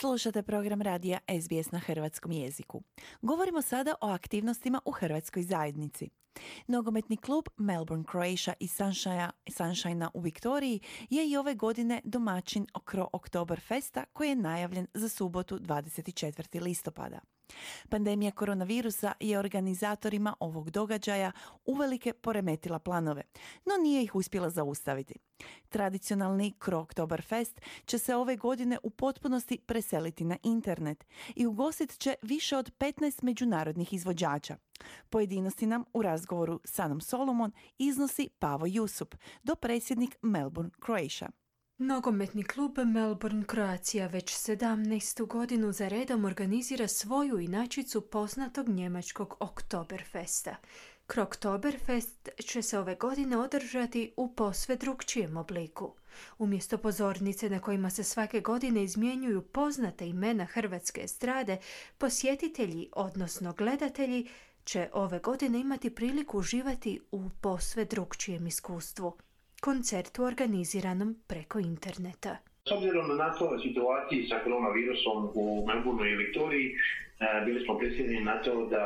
Slušate program radija SBS na hrvatskom jeziku. Govorimo sada o aktivnostima u hrvatskoj zajednici. Nogometni klub Melbourne Croatia iz Sunshine u Viktoriji je i ove godine domaćin Oktoberfesta koji je najavljen za subotu 24. listopada. Pandemija koronavirusa je organizatorima ovog događaja uvelike poremetila planove, no nije ih uspjela zaustaviti. Tradicionalni Oktoberfest će se ove godine u potpunosti preseliti na internet i ugostit će više od 15 međunarodnih izvođača. Pojedinosti nam u razgovoru s Anom Solomon iznosi Pavo Jusup, dopredsjednik Melbourne Croatia. Nogometni klub Melbourne Croatia već 17. godinu za redom organizira svoju inačicu poznatog njemačkog Oktoberfesta. Oktoberfest će se ove godine održati u posve drukčijem obliku. Umjesto pozornice na kojima se svake godine izmjenjuju poznate imena hrvatske estrade, posjetitelji, odnosno gledatelji, će ove godine imati priliku uživati u posve drukčijem iskustvu. Koncertu organiziranom preko interneta. S obzirom na to situaciji sa koronavirusom u Melbourneu i Viktoriji, bili smo prisiljeni na to da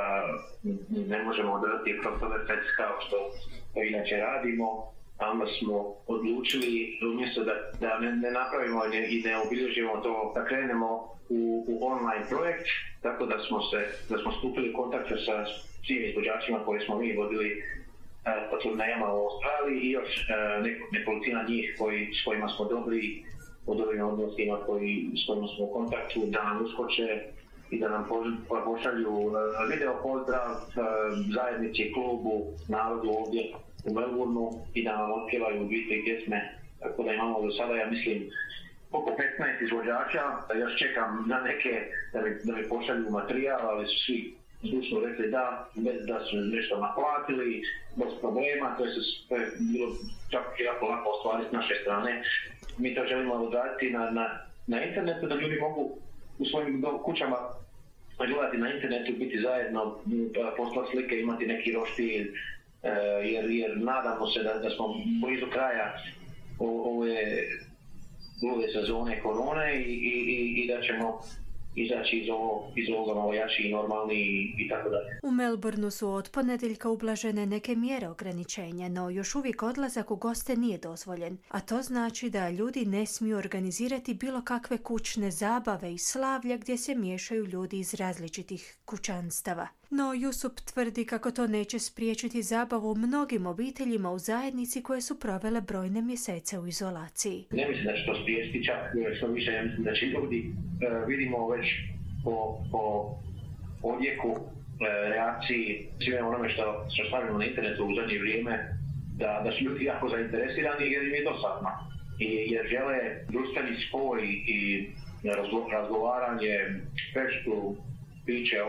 ne možemo održati Oktoberfest kao što inače radimo, a onda smo odlučili umjesto da ne napravimo i ne obilježimo to, da krenemo u online projekt, tako da smo stupili u kontakt sa svim izvođačima koje smo mi vodili po turnejama u Australiji i još nekolicina njih s kojima smo dobri u dobrim odnosima, s kojima smo u kontaktu, da nam uskoče i da nam pošalju video pozdrav zajednici, klubu, narodu ovdje u Melbourneu i da nam otpjevaju 2-3 pjesme. Tako da imamo do sada, ja mislim, oko 15 izvođača. Još čekam na neke da mi pošalju materijal, ali su svi zdušno rekli bez da su nešto naplatili, bez problema, to je bilo čak jako lako ostvariti s naše strane. Mi to želimo odraditi na internetu, da ljudi mogu u svojim kućama gledati na internetu, biti zajedno, poslati slike, imati neki roštilj, jer nadamo se da smo blizu kraja ove sezone korone i da ćemo izaći iz ovoga malo jači i normalni i tako dalje. U Melbourneu su od ponedjeljka ublažene neke mjere ograničenja, no još uvijek odlazak u goste nije dozvoljen, a to znači da ljudi ne smiju organizirati bilo kakve kućne zabave i slavlja gdje se miješaju ljudi iz različitih kućanstava. No Jusup tvrdi kako to neće spriječiti zabavu mnogim obiteljima u zajednici koje su provele brojne mjesece u izolaciji. Ne mislim da će to spriječiti, čak što više ja mislim da će ljudi vidimo već po odjeku, reakciji, svime onome što stavimo na internetu u zadnje vrijeme, da su ljudi jako zainteresirani jer im je dosadno. Jer žele društveni spoj i razgovaranje, feštu, piće,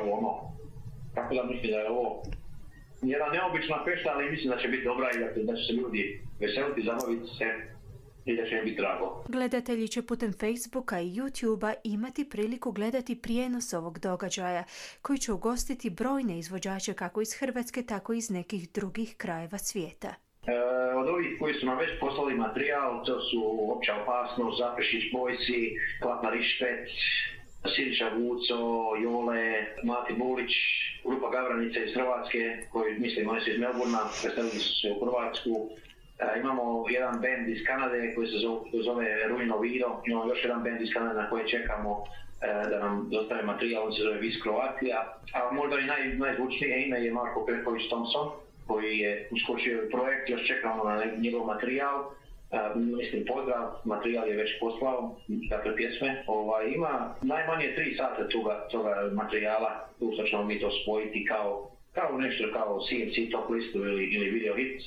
Tako da mislim da je ovo jedna neobična fešta, ali mislim da će biti dobra i da će se ljudi veseliti, zabaviti se i da će im biti drago. Gledatelji će putem Facebooka i YouTubea imati priliku gledati prijenos ovog događaja, koji će ugostiti brojne izvođače kako iz Hrvatske, tako i iz nekih drugih krajeva svijeta. Od ovih koji su nam već poslali materijal, to su Opća opasnost, Zaprešić Bojsi, Klatna Rišpet, Siniša Vuco, Jole, Mati Bulić, grupa Gavranica iz Hrvatske, koji mislim oni su iz Melbournea, predstavili su se u Hrvatsku. Imamo jedan band iz Kanade koji se zove Ruino Vido, imamo još jedan band iz Kanade na koje čekamo da nam dostave materijal, on se zove Vis Croatia. A možda i najzvučnije ime je Marko Perković Thompson, koji je uskočio projekt, još čekamo na njegov materijal. Mislim, pozdrav, materijal je već poslao, dakle pjesme. Ima najmanje 3 sata toga materijala, tu što ćemo mi to spojiti kao nešto kao CNC top listu ili video hits.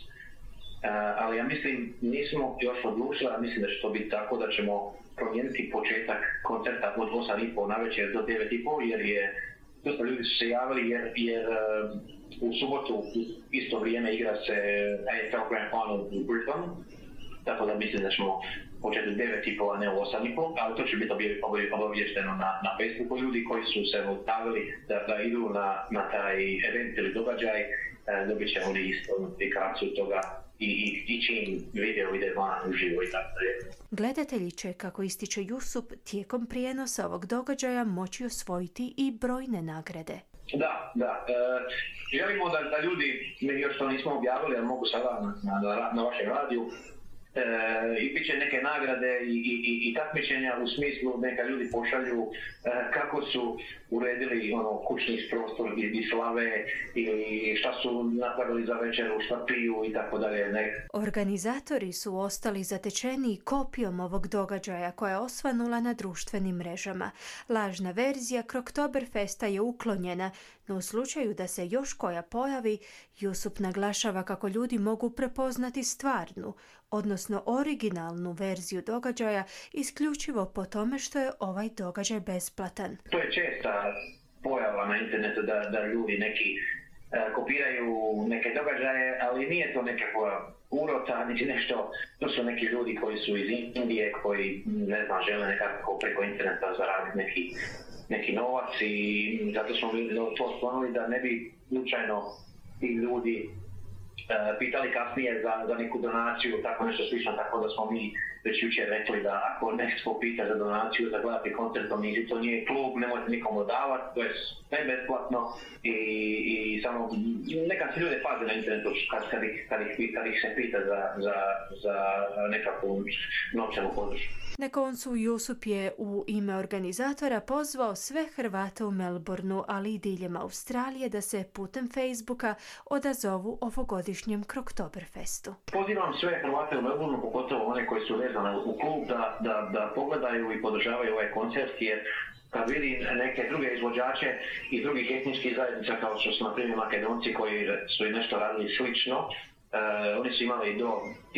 Ali ja mislim, nismo još odlučili, a mislim da će to biti tako da ćemo promijeniti početak koncerta od 8:30 navečer do 9:30, jer je dosta ljudi su se javili jer u subotu isto vrijeme igra se AFL Grand Final u Brisbane. Tako da mislim da ćemo početi u 9:30, a ne u 8:30, ali to će biti obavješteno na Facebooku. Ljudi koji su se odstavili da idu na taj event ili događaj, dobit će oni isto notifikaciju toga i čim video ide van uživo i tako dalje. Gledatelji će, kako ističe Jusup, tijekom prijenosa ovog događaja moći osvojiti i brojne nagrade. Da. Želimo da ljudi, još to nismo objavili, ali mogu sada na vašem radiju, i bit će neke nagrade i takmičenja u smislu neka ljudi pošalju kako su uredili kućni prostor gdje slave ili šta su napravili za večeru, šta piju i tako dalje. Organizatori su ostali zatečeni kopijom ovog događaja koja je osvanula na društvenim mrežama. Lažna verzija Kroktoberfesta je uklonjena, no u slučaju da se još koja pojavi, Jusup naglašava kako ljudi mogu prepoznati stvarnu, odnosno originalnu verziju događaja isključivo po tome što je ovaj događaj besplatan. To je česta pojava na internetu da ljudi neki kopiraju neke događaje, ali nije to nekakva urota, niti nešto. To su neki ljudi koji su iz Indije, koji žele nekako preko interneta zaraditi neki novac i zato smo to stvarili da ne bi slučajno ti ljudi pitali kasnije za neku donaciju, tako nešto slično, tako da smo mi već jučer rekli da ako neko pita za donaciju, za gledati koncert, to nije klub, nemojte nikomu davati, to je sve besplatno i samo neka se ljude paze na internetu kad ih se pita za nekakvu novčanu podršku. Na koncu Jusup je u ime organizatora pozvao sve Hrvate u Melbourneu, ali i diljem Australije da se putem Facebooka odazovu ovogodišnjem Kroktoberfestu. Pozivam sve Hrvate u Melbourneu, pogotovo one koji su vezane u klub, da pogledaju i podržavaju ovaj koncert, jer kad vidim neke druge izvođače i drugih etničkih zajednica, kao što su na primjer Makedonci koji su i nešto radili slično, oni su imali do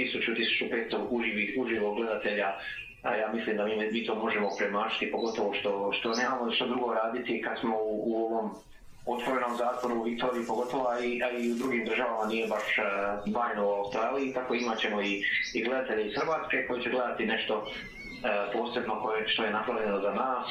1000-1500 uživo gledatelja. Ja mislim da mi to možemo premašiti, pogotovo što nemamo što drugo raditi kad smo u ovom otvorenom zatvoru u Viktoriji, pogotovo, a i u drugim državama nije baš bajno u Australiji, tako imat ćemo i gledatelje iz Hrvatske koji će gledati nešto posebno što je napravljeno za nas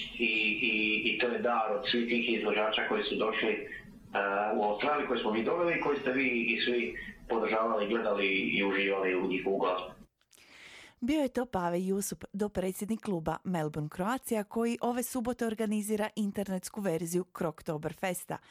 i to je dar od svih tih izvođača koji su došli u Australiji, koji smo mi doveli, koji ste vi i svi podržavali, gledali i uživali u njihovu glazbu. Bio je to Pave Jusup, dopredsjednik kluba Melbourne Croatia, koji ove subote organizira internetsku verziju Kroktoberfesta,